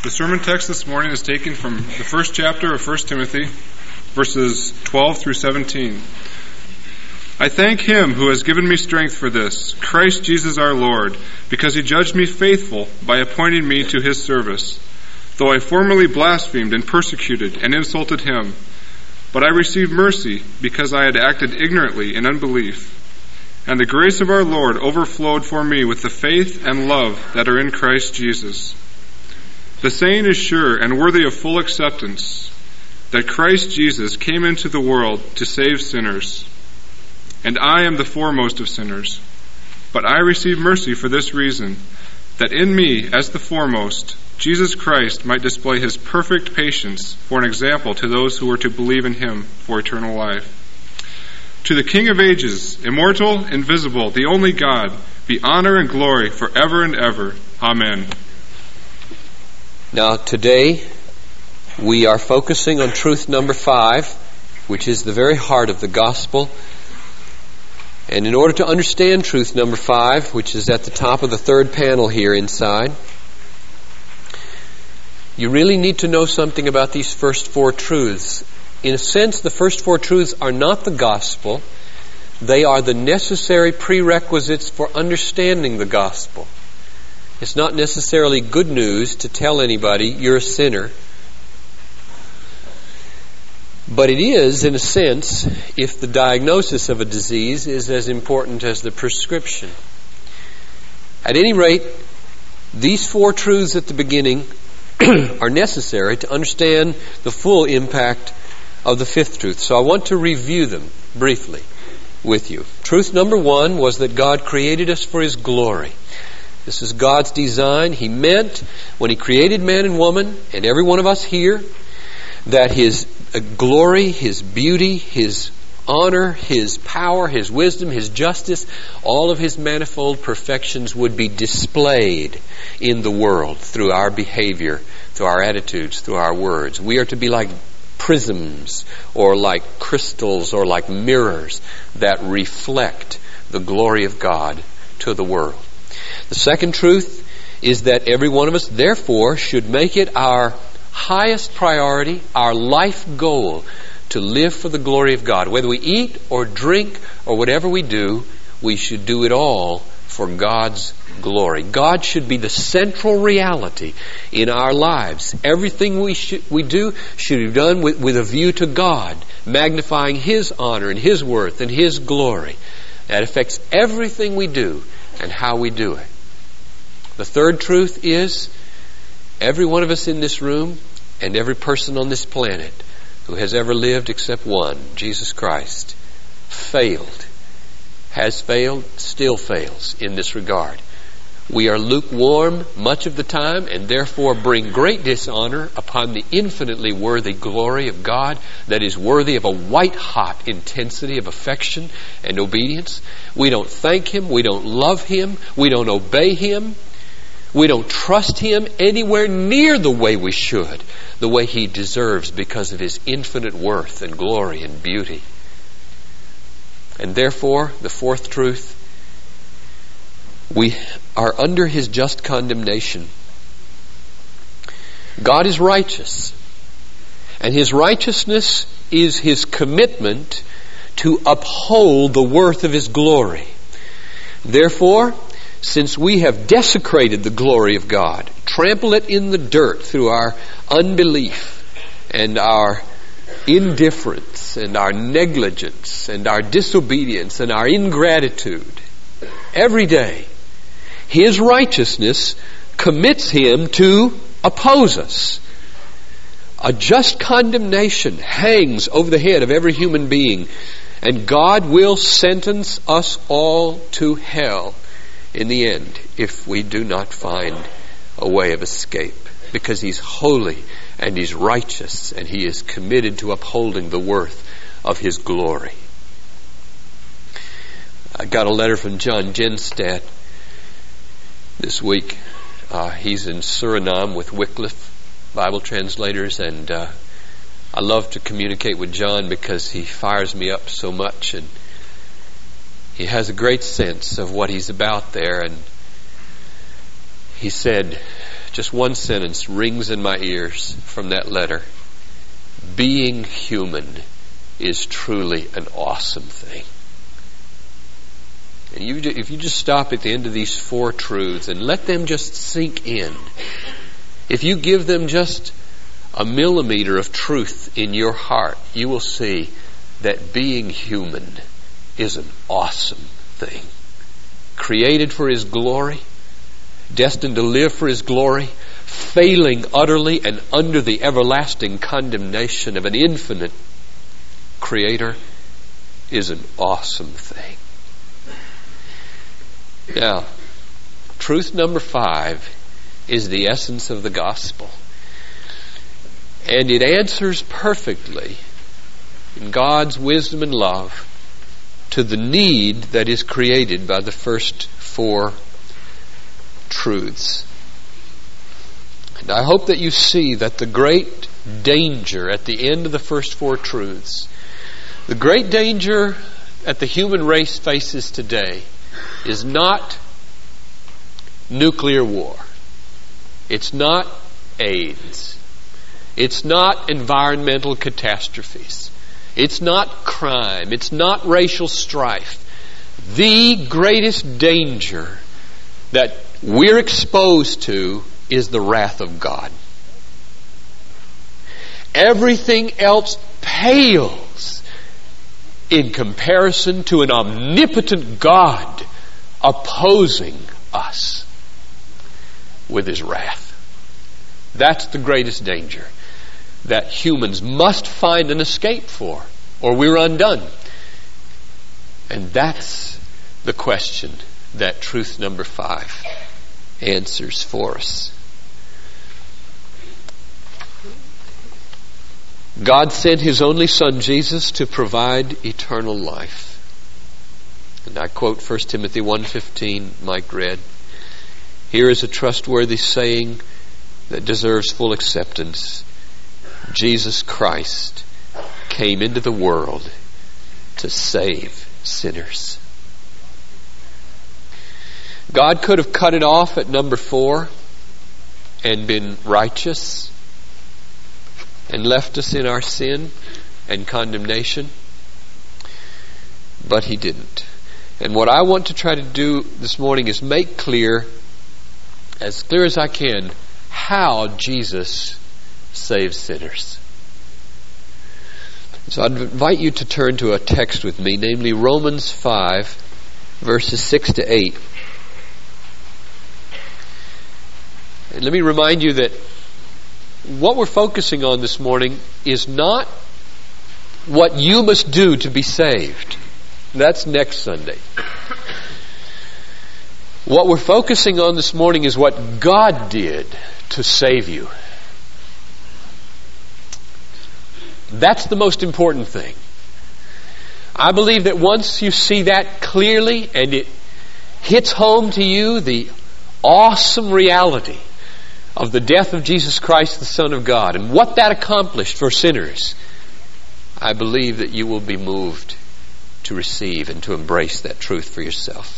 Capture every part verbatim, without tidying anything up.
The sermon text this morning is taken from the first chapter of First Timothy, verses twelve through seventeen. I thank Him who has given me strength for this, Christ Jesus our Lord, because He judged me faithful by appointing me to His service. Though I formerly blasphemed and persecuted and insulted Him, but I received mercy because I had acted ignorantly in unbelief. And the grace of our Lord overflowed for me with the faith and love that are in Christ Jesus. The saying is sure and worthy of full acceptance, that Christ Jesus came into the world to save sinners. And I am the foremost of sinners. But I receive mercy for this reason, that in me, as the foremost, Jesus Christ might display His perfect patience for an example to those who are to believe in Him for eternal life. To the King of ages, immortal, invisible, the only God, be honor and glory forever and ever. Amen. Now today we are focusing on truth number five, which is the very heart of the gospel. And in order to understand truth number five, which is at the top of the third panel here inside, you really need to know something about these first four truths. In a sense, the first four truths are not the gospel. They are the necessary prerequisites for understanding the gospel. It's not necessarily good news to tell anybody you're a sinner. But it is, in a sense, if the diagnosis of a disease is as important as the prescription. At any rate, these four truths at the beginning are necessary to understand the full impact of the fifth truth. So I want to review them briefly with you. Truth number one was that God created us for His glory. This is God's design. He meant, when He created man and woman, and every one of us here, that His glory, His beauty, His honor, His power, His wisdom, His justice, all of His manifold perfections would be displayed in the world through our behavior, through our attitudes, through our words. We are to be like prisms, or like crystals, or like mirrors that reflect the glory of God to the world. The second truth is that every one of us, therefore, should make it our highest priority, our life goal, to live for the glory of God. Whether we eat or drink or whatever we do, we should do it all for God's glory. God should be the central reality in our lives. Everything we should, we do should be done with, with a view to God, magnifying His honor and His worth and His glory. That affects everything we do and how we do it. The third truth is, every one of us in this room and every person on this planet who has ever lived except one, Jesus Christ, failed, has failed, still fails in this regard. We are lukewarm much of the time and therefore bring great dishonor upon the infinitely worthy glory of God that is worthy of a white-hot intensity of affection and obedience. We don't thank Him. We don't love Him. We don't obey Him. We don't trust Him anywhere near the way we should, the way He deserves because of His infinite worth and glory and beauty. And therefore, the fourth truth, we are under His just condemnation. God is righteous, and His righteousness is His commitment to uphold the worth of His glory. Therefore, since we have desecrated the glory of God, trampled it in the dirt through our unbelief and our indifference and our negligence and our disobedience and our ingratitude, every day, His righteousness commits Him to oppose us. A just condemnation hangs over the head of every human being, and God will sentence us all to hell in the end if we do not find a way of escape, because He's holy and He's righteous and He is committed to upholding the worth of His glory. I got a letter from John Genstad this week. Uh, he's in Suriname with Wycliffe Bible translators, and uh, I love to communicate with John because he fires me up so much, and he has a great sense of what he's about there. And he said just one sentence rings in my ears from that letter. Being human is truly an awesome thing. And you, if you just stop at the end of these four truths and let them just sink in, if you give them just a millimeter of truth in your heart, you will see that being human is an awesome thing. Created for His glory, destined to live for His glory, failing utterly and under the everlasting condemnation of an infinite Creator is an awesome thing. Now, truth number five is the essence of the gospel. And it answers perfectly, in God's wisdom and love, to the need that is created by the first four truths. And I hope that you see that the great danger at the end of the first four truths, the great danger that the human race faces today, is not nuclear war. It's not AIDS. It's not environmental catastrophes. It's not crime. It's not racial strife. The greatest danger that we're exposed to is the wrath of God. Everything else pales in comparison to an omnipotent God opposing us with His wrath. That's the greatest danger that humans must find an escape for, or we're undone. And that's the question that truth number five answers for us. God sent His only Son, Jesus, to provide eternal life. And I quote First Timothy one fifteen, Mike read. Here is a trustworthy saying that deserves full acceptance. Jesus Christ came into the world to save sinners. God could have cut it off at number four and been righteous and left us in our sin and condemnation, but He didn't. And what I want to try to do this morning is make clear, as clear as I can, how Jesus saves sinners. So I'd invite you to turn to a text with me, namely Romans five, verses six to eight. And let me remind you that what we're focusing on this morning is not what you must do to be saved. That's next Sunday. What we're focusing on this morning is what God did to save you. That's the most important thing. I believe that once you see that clearly and it hits home to you, the awesome reality of the death of Jesus Christ, the Son of God, and what that accomplished for sinners, I believe that you will be moved to receive and to embrace that truth for yourself.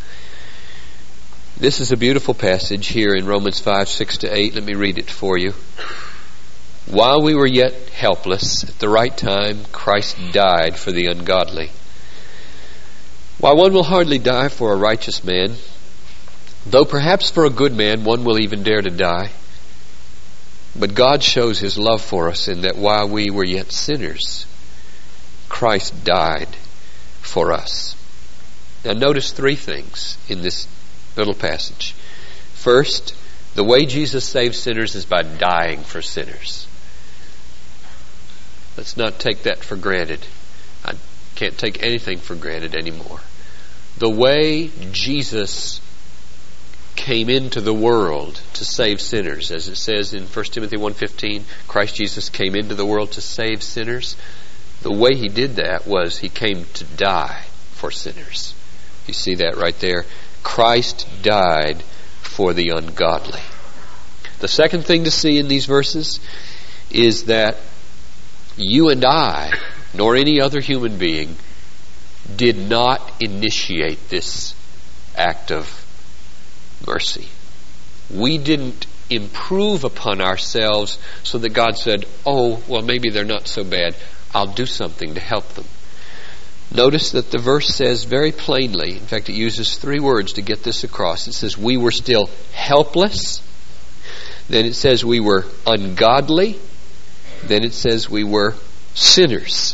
This is a beautiful passage here in Romans five, six to eight. Let me read it for you. While we were yet helpless, at the right time, Christ died for the ungodly. While one will hardly die for a righteous man, though perhaps for a good man one will even dare to die, but God shows His love for us in that while we were yet sinners, Christ died for us. Now notice three things in this little passage. First, the way Jesus saves sinners is by dying for sinners. Let's not take that for granted. I can't take anything for granted anymore. The way Jesus came into the world to save sinners, as it says in First Timothy one fifteen, Christ Jesus came into the world to save sinners. The way He did that was He came to die for sinners. You see that right there? Christ died for the ungodly. The second thing to see in these verses is that you and I, nor any other human being, did not initiate this act of mercy. We didn't improve upon ourselves so that God said, oh, well, maybe they're not so bad. I'll do something to help them. Notice that the verse says very plainly, in fact, it uses three words to get this across. It says we were still helpless. Then it says we were ungodly. Then it says we were sinners.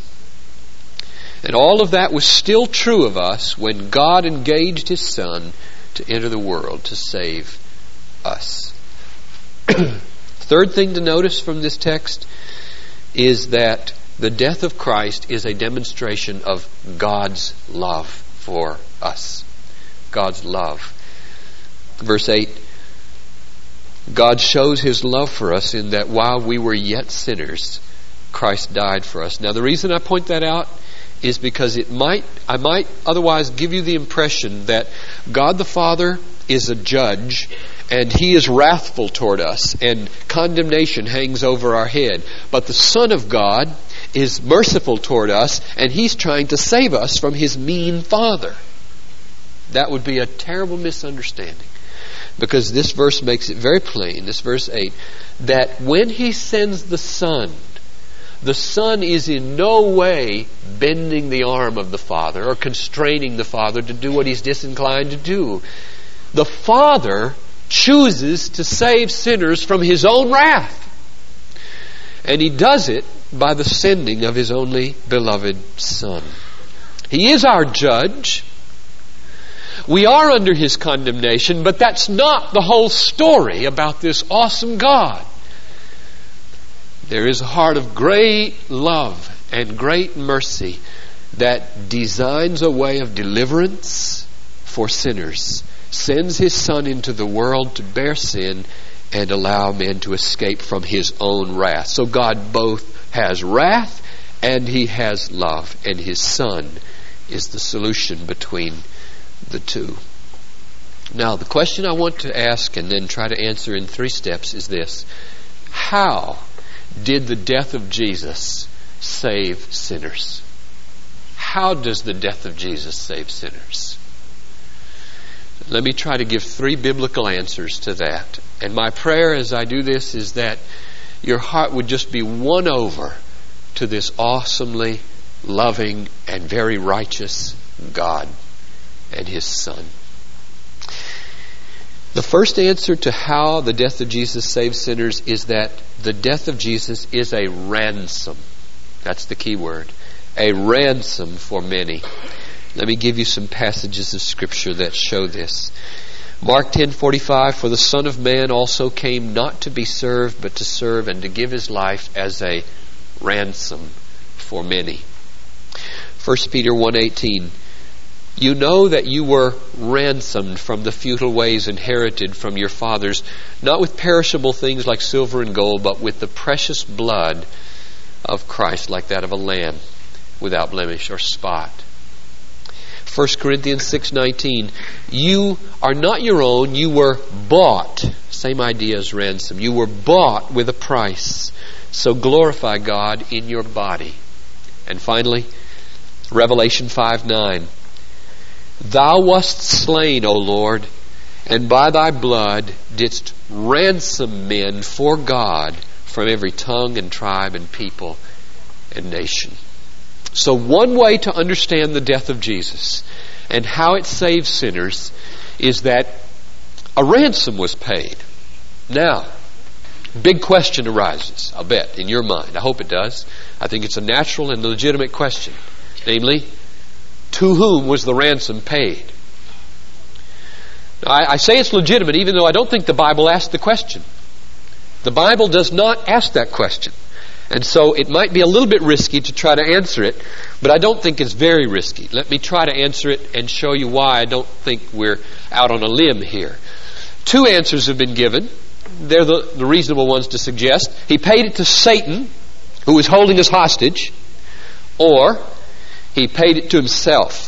And all of that was still true of us when God engaged His Son to enter the world to save us. Third thing to notice from this text is that the death of Christ is a demonstration of God's love for us. God's love. Verse eight, God shows His love for us in that while we were yet sinners, Christ died for us. Now the reason I point that out is because it might, I might otherwise give you the impression that God the Father is a judge and He is wrathful toward us and condemnation hangs over our head. But the Son of God is merciful toward us and He's trying to save us from His mean Father. That would be a terrible misunderstanding, because this verse makes it very plain, this verse eight, that when He sends the Son, the Son is in no way bending the arm of the Father or constraining the Father to do what He's disinclined to do. The Father chooses to save sinners from His own wrath. And He does it by the sending of His only beloved Son. He is our judge. We are under His condemnation, but that's not the whole story about this awesome God. There is a heart of great love and great mercy that designs a way of deliverance for sinners, sends His Son into the world to bear sin and allow men to escape from His own wrath. So God both has wrath and He has love, and His Son is the solution between the two. Now, the question I want to ask and then try to answer in three steps is this: how did the death of Jesus save sinners? How does the death of Jesus save sinners? Let me try to give three biblical answers to that. And my prayer as I do this is that your heart would just be won over to this awesomely loving and very righteous God and His Son. The first answer to how the death of Jesus saves sinners is that the death of Jesus is a ransom. That's the key word. A ransom for many. Let me give you some passages of Scripture that show this. Mark ten forty-five, for the Son of Man also came not to be served, but to serve and to give His life as a ransom for many. First Peter one eighteen, you know that you were ransomed from the futile ways inherited from your fathers, not with perishable things like silver and gold, but with the precious blood of Christ, like that of a lamb, without blemish or spot. First Corinthians six nineteen, you are not your own, you were bought. Same idea as ransom. You were bought with a price. So glorify God in your body. And finally, Revelation five nine, thou wast slain, O Lord, and by thy blood didst ransom men for God from every tongue and tribe and people and nation. So one way to understand the death of Jesus and how it saves sinners is that a ransom was paid. Now, big question arises, I'll bet, in your mind. I hope it does. I think it's a natural and legitimate question. Namely, to whom was the ransom paid? Now, I, I say it's legitimate even though I don't think the Bible asked the question. The Bible does not ask that question. And so it might be a little bit risky to try to answer it, but I don't think it's very risky. Let me try to answer it and show you why I don't think we're out on a limb here. Two answers have been given. They're the, the reasonable ones to suggest. He paid it to Satan, who was holding us hostage, or he paid it to himself.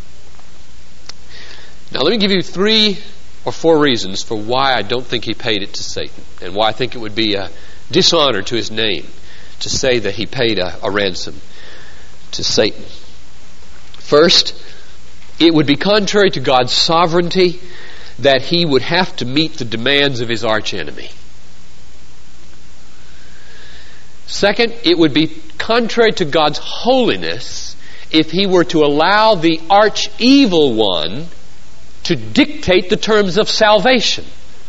Now let me give you three or four reasons for why I don't think he paid it to Satan, and why I think it would be a dishonor to his name to say that he paid a, a ransom to Satan. First, it would be contrary to God's sovereignty that he would have to meet the demands of his archenemy. Second, it would be contrary to God's holiness if He were to allow the arch-evil one to dictate the terms of salvation.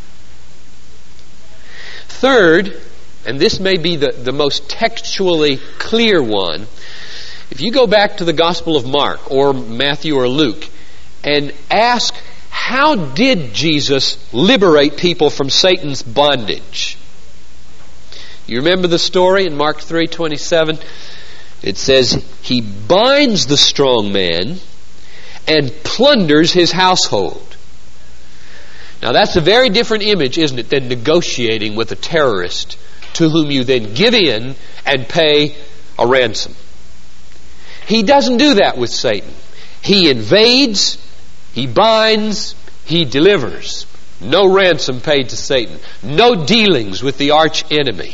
Third, and this may be the, the most textually clear one, if you go back to the Gospel of Mark or Matthew or Luke and ask, how did Jesus liberate people from Satan's bondage? You remember the story in Mark three twenty-seven? It says, He binds the strong man and plunders his household. Now that's a very different image, isn't it, than negotiating with a terrorist to whom you then give in and pay a ransom. He doesn't do that with Satan. He invades, he binds, he delivers. No ransom paid to Satan. No dealings with the arch enemy.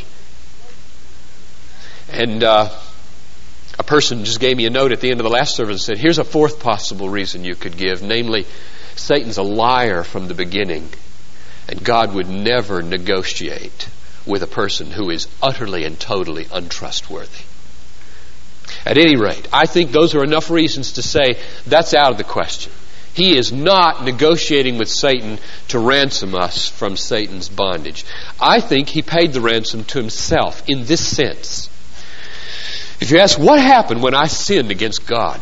And uh, a person just gave me a note at the end of the last service and said, here's a fourth possible reason you could give, namely, Satan's a liar from the beginning, and God would never negotiate with a person who is utterly and totally untrustworthy. At any rate, I think those are enough reasons to say that's out of the question. He is not negotiating with Satan to ransom us from Satan's bondage. I think He paid the ransom to Himself in this sense. If you ask, what happened when I sinned against God?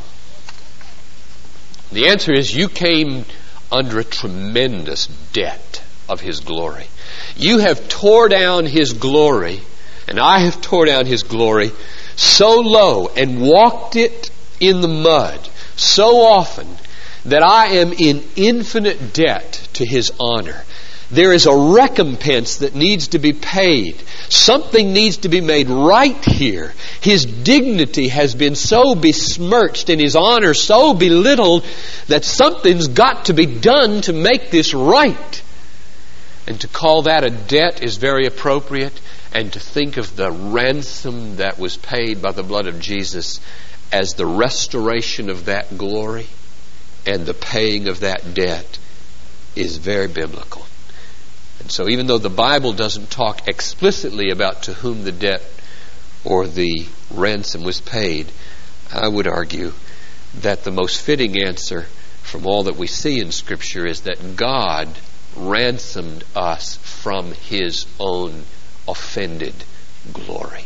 The answer is, you came under a tremendous debt of His glory. You have tore down His glory, and I have tore down His glory so low and walked it in the mud so often that I am in infinite debt to His honor. There is a recompense that needs to be paid. Something needs to be made right here. His dignity has been so besmirched and His honor so belittled that something's got to be done to make this right. And to call that a debt is very appropriate, and to think of the ransom that was paid by the blood of Jesus as the restoration of that glory and the paying of that debt is very biblical. And so even though the Bible doesn't talk explicitly about to whom the debt or the ransom was paid, I would argue that the most fitting answer from all that we see in Scripture is that God ransomed us from His own offended glory.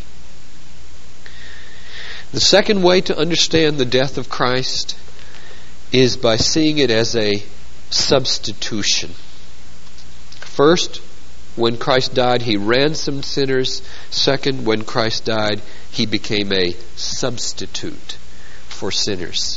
The second way to understand the death of Christ is by seeing it as a substitution. First, when Christ died, He ransomed sinners. Second, when Christ died, He became a substitute for sinners.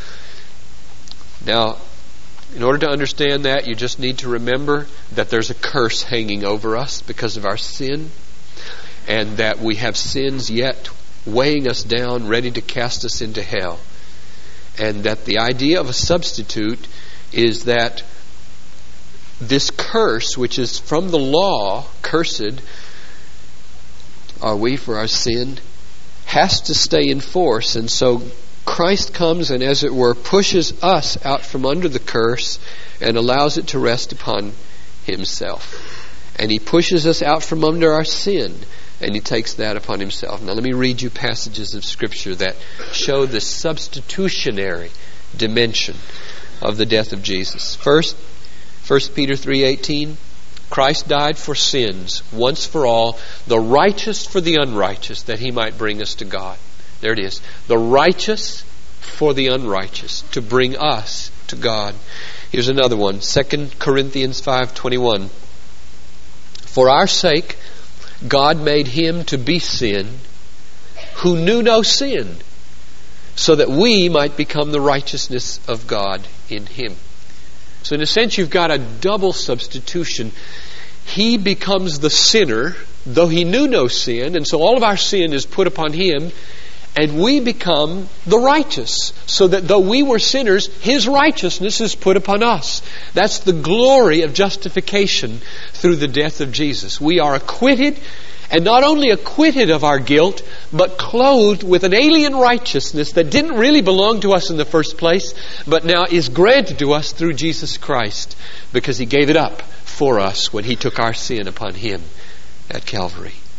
Now, in order to understand that, you just need to remember that there's a curse hanging over us because of our sin, and that we have sins yet weighing us down, ready to cast us into hell. And that the idea of a substitute is that this curse, which is from the law, cursed are we for our sin, has to stay in force. And so Christ comes and, as it were, pushes us out from under the curse and allows it to rest upon Himself. And He pushes us out from under our sin, and He takes that upon Himself. Now let me read you passages of Scripture that show the substitutionary dimension of the death of Jesus. First, First Peter three eighteen, Christ died for sins once for all, the righteous for the unrighteous, that He might bring us to God. There it is. The righteous for the unrighteous, to bring us to God. Here's another one. Second Corinthians five twenty-one. For our sake God made Him to be sin who knew no sin, so that we might become the righteousness of God in Him. So in a sense, you've got a double substitution. He becomes the sinner, though He knew no sin, and so all of our sin is put upon Him, and we become the righteous, so that though we were sinners, His righteousness is put upon us. That's the glory of justification through the death of Jesus. We are acquitted, and not only acquitted of our guilt, but clothed with an alien righteousness that didn't really belong to us in the first place, but now is granted to us through Jesus Christ, because He gave it up for us when He took our sin upon Him at Calvary.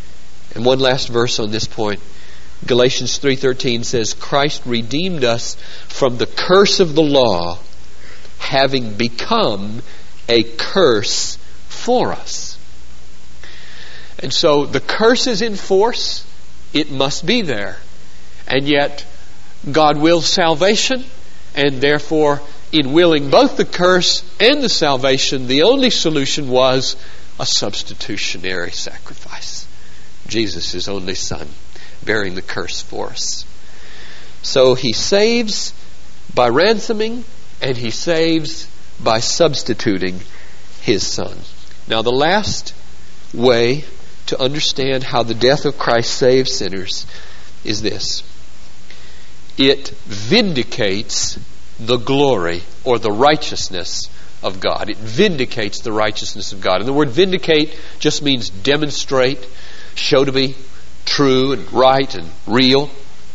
And one last verse on this point. Galatians three thirteen says, Christ redeemed us from the curse of the law, having become a curse for us. And so the curse is in force. It must be there. And yet God wills salvation, and therefore in willing both the curse and the salvation, the only solution was a substitutionary sacrifice. Jesus, His only Son, bearing the curse for us. So He saves by ransoming, and He saves by substituting His Son. Now, the last way to understand how the death of Christ saves sinners is this. It vindicates the glory or the righteousness of God. It vindicates the righteousness of God. And the word vindicate just means demonstrate, show to be true and right and real.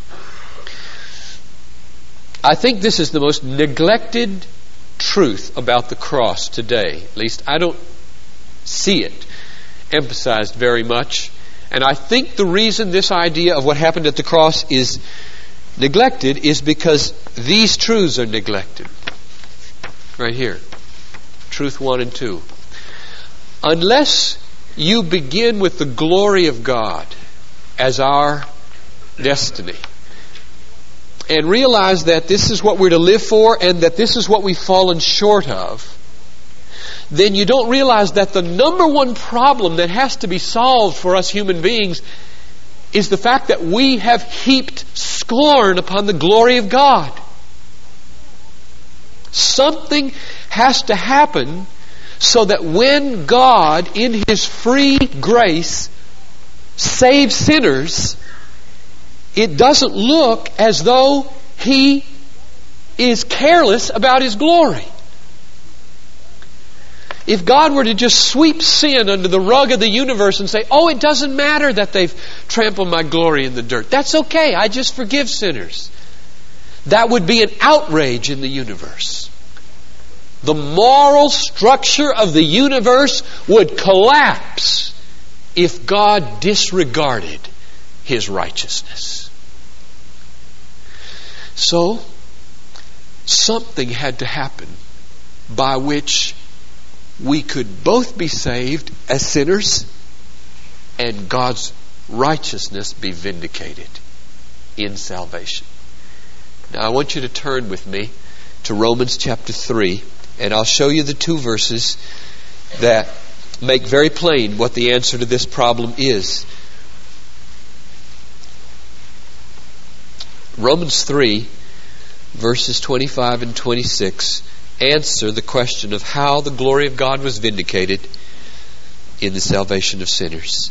I think this is the most neglected truth about the cross today. At least I don't see it emphasized very much. And I think the reason this idea of what happened at the cross is neglected is because these truths are neglected. Right here. Truth one and two. Unless you begin with the glory of God as our destiny, and realize that this is what we're to live for and that this is what we've fallen short of, then you don't realize that the number one problem that has to be solved for us human beings is the fact that we have heaped scorn upon the glory of God. Something has to happen so that when God, in His free grace, saves sinners, it doesn't look as though He is careless about His glory. If God were to just sweep sin under the rug of the universe and say, oh, it doesn't matter that they've trampled my glory in the dirt. That's okay. I just forgive sinners. That would be an outrage in the universe. The moral structure of the universe would collapse if God disregarded His righteousness. So, something had to happen by which we could both be saved as sinners and God's righteousness be vindicated in salvation. Now I want you to turn with me to Romans chapter three, and I'll show you the two verses that make very plain what the answer to this problem is. Romans three, verses twenty-five and twenty-six answer the question of how the glory of God was vindicated in the salvation of sinners.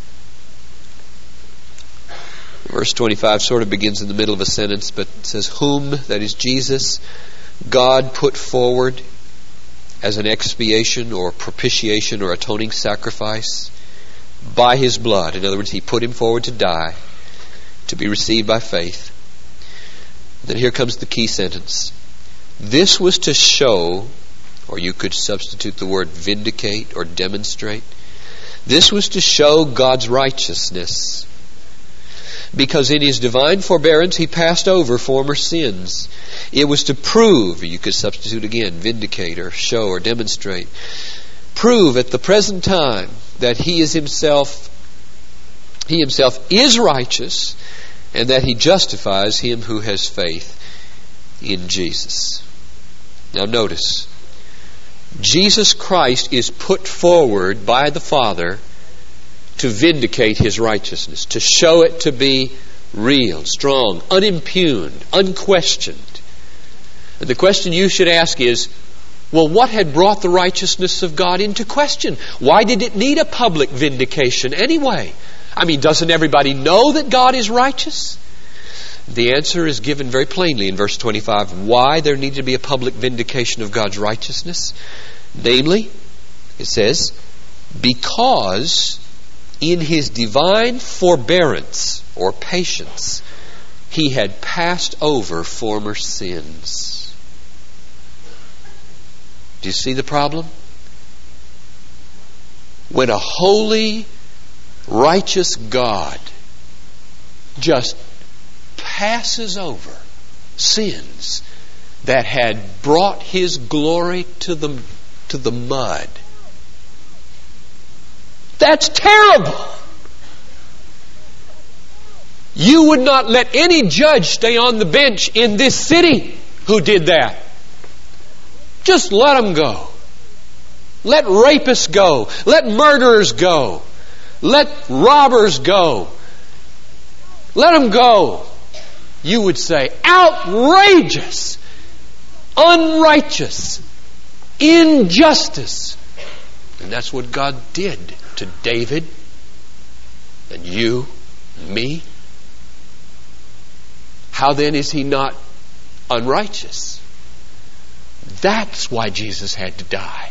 Verse twenty-five sort of begins in the middle of a sentence, but it says, whom, that is Jesus, God put forward as an expiation or propitiation or atoning sacrifice by His blood. In other words, He put Him forward to die, to be received by faith. Then here comes the key sentence. This was to show, or you could substitute the word vindicate or demonstrate. This was to show God's righteousness, because in His divine forbearance He passed over former sins. It was to prove, you could substitute again, vindicate or show or demonstrate. Prove at the present time that He is Himself, He Himself is righteous, and that He justifies him who has faith in Jesus. Now notice, Jesus Christ is put forward by the Father to vindicate His righteousness, to show it to be real, strong, unimpugned, unquestioned. And the question you should ask is, well, what had brought the righteousness of God into question? Why did it need a public vindication anyway? I mean, doesn't everybody know that God is righteous? The answer is given very plainly in verse twenty-five. Why there needed to be a public vindication of God's righteousness? Namely, it says, because in His divine forbearance or patience, He had passed over former sins. Do you see the problem? When a holy, righteous God just passes over sins that had brought His glory to the, to the mud. That's terrible. You would not let any judge stay on the bench in this city who did that. Just let them go. Let rapists go. Let murderers go. Let robbers go. Let them go. You would say, outrageous, unrighteous, injustice. And that's what God did to David and you and me. How then is He not unrighteous? That's why Jesus had to die.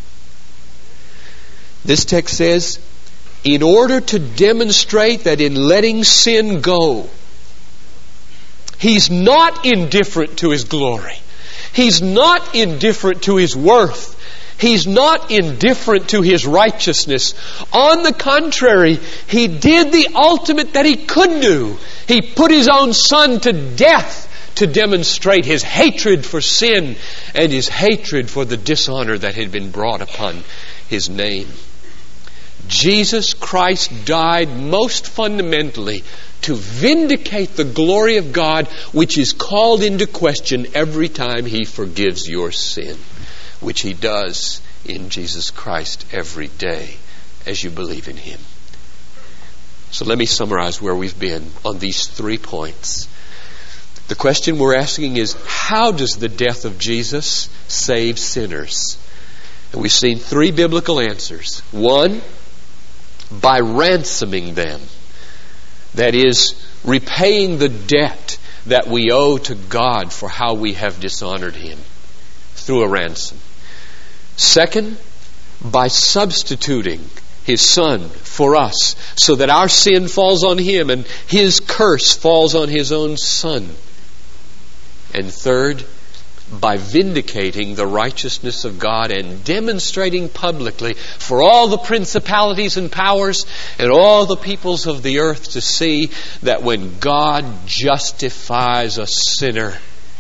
This text says, in order to demonstrate that in letting sin go, He's not indifferent to His glory. He's not indifferent to His worth. He's not indifferent to His righteousness. On the contrary, He did the ultimate that He could do. He put His own Son to death to demonstrate His hatred for sin and His hatred for the dishonor that had been brought upon His name. Jesus Christ died most fundamentally to vindicate the glory of God, which is called into question every time He forgives your sin, which He does in Jesus Christ every day as you believe in Him. So let me summarize where we've been on these three points. The question we're asking is, how does the death of Jesus save sinners? And we've seen three biblical answers. One, by ransoming them. That is, repaying the debt that we owe to God for how we have dishonored Him through a ransom. Second, by substituting His Son for us so that our sin falls on Him and His curse falls on His own Son. And third, by vindicating the righteousness of God and demonstrating publicly for all the principalities and powers and all the peoples of the earth to see that when God justifies a sinner,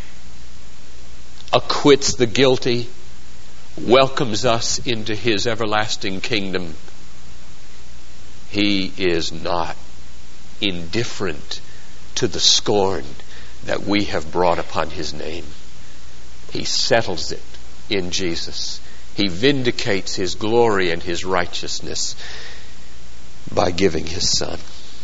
acquits the guilty, welcomes us into His everlasting kingdom, He is not indifferent to the scorn that we have brought upon His name. He settles it in Jesus. He vindicates His glory and His righteousness by giving His Son.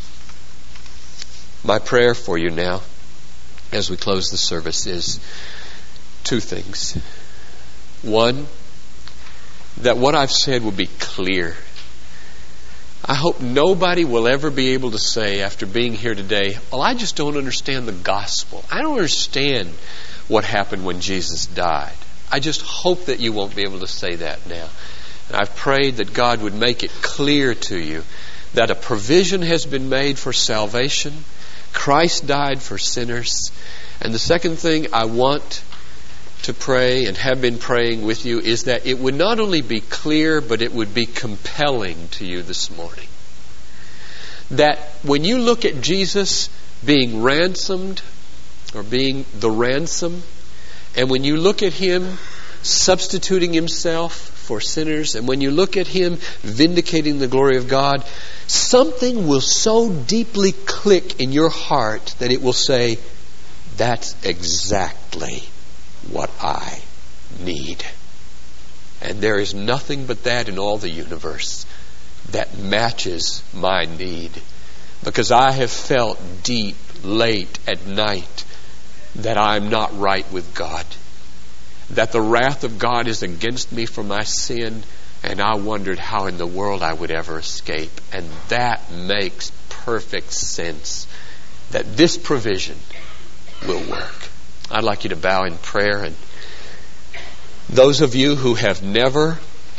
My prayer for you now, as we close the service, is two things. One, that what I've said will be clear. I hope nobody will ever be able to say after being here today, well, I just don't understand the gospel. I don't understand what happened when Jesus died. I just hope that you won't be able to say that now. And I've prayed that God would make it clear to you that a provision has been made for salvation. Christ died for sinners. And the second thing I want to pray and have been praying with you is that it would not only be clear, but it would be compelling to you this morning. That when you look at Jesus being ransomed, or being the ransom, and when you look at Him substituting Himself for sinners, and when you look at Him vindicating the glory of God, something will so deeply click in your heart that it will say, that's exactly what I need. And there is nothing but that in all the universe that matches my need. Because I have felt deep, late at night, that I'm not right with God. That the wrath of God is against me for my sin, and I wondered how in the world I would ever escape. And that makes perfect sense, that this provision will work. I'd like you to bow in prayer. And those of you who have never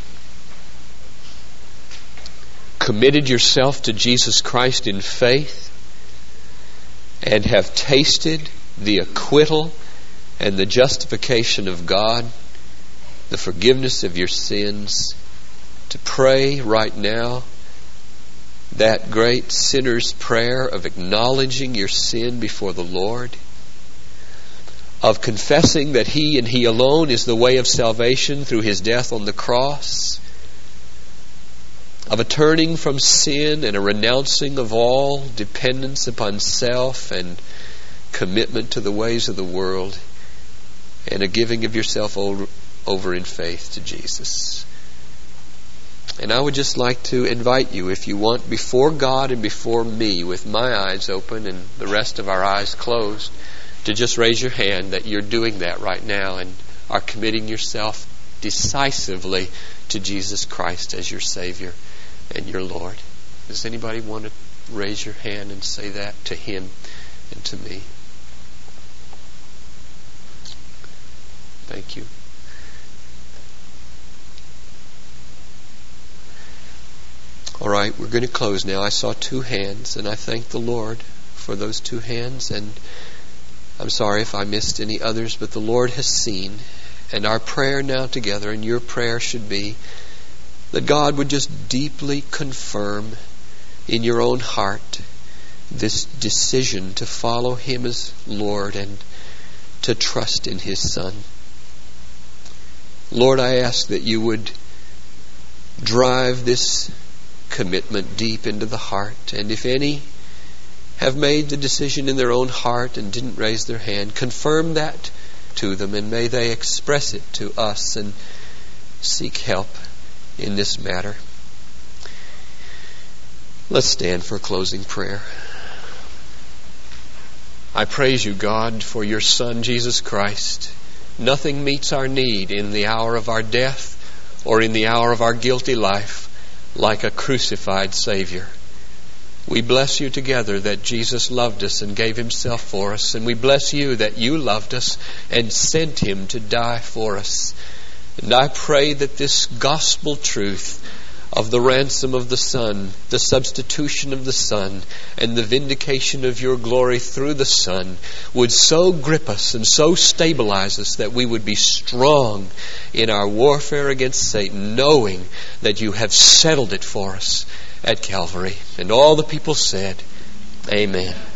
committed yourself to Jesus Christ in faith and have tasted the acquittal and the justification of God, the forgiveness of your sins, to pray right now that great sinner's prayer of acknowledging your sin before the Lord, of confessing that He and He alone is the way of salvation through His death on the cross, of a turning from sin and a renouncing of all dependence upon self and commitment to the ways of the world, and a giving of yourself over, over in faith to Jesus. And I would just like to invite you, if you want, before God and before me, with my eyes open and the rest of our eyes closed, to just raise your hand that you're doing that right now and are committing yourself decisively to Jesus Christ as your Savior and your Lord. Does anybody want to raise your hand and say that to Him and to me? Thank you. All right, we're going to close now. I saw two hands, and I thank the Lord for those two hands. And I'm sorry if I missed any others, but the Lord has seen. And our prayer now together, and your prayer should be, that God would just deeply confirm in your own heart this decision to follow Him as Lord and to trust in His Son. Lord, I ask that you would drive this commitment deep into the heart. And if any have made the decision in their own heart and didn't raise their hand, confirm that to them, and may they express it to us and seek help in this matter. Let's stand for a closing prayer. I praise you, God, for your Son, Jesus Christ. Nothing meets our need in the hour of our death or in the hour of our guilty life like a crucified Savior. We bless you together that Jesus loved us and gave Himself for us. And we bless you that you loved us and sent Him to die for us. And I pray that this gospel truth of the ransom of the Son, the substitution of the Son, and the vindication of your glory through the Son would so grip us and so stabilize us that we would be strong in our warfare against Satan, knowing that you have settled it for us at Calvary. And all the people said, Amen.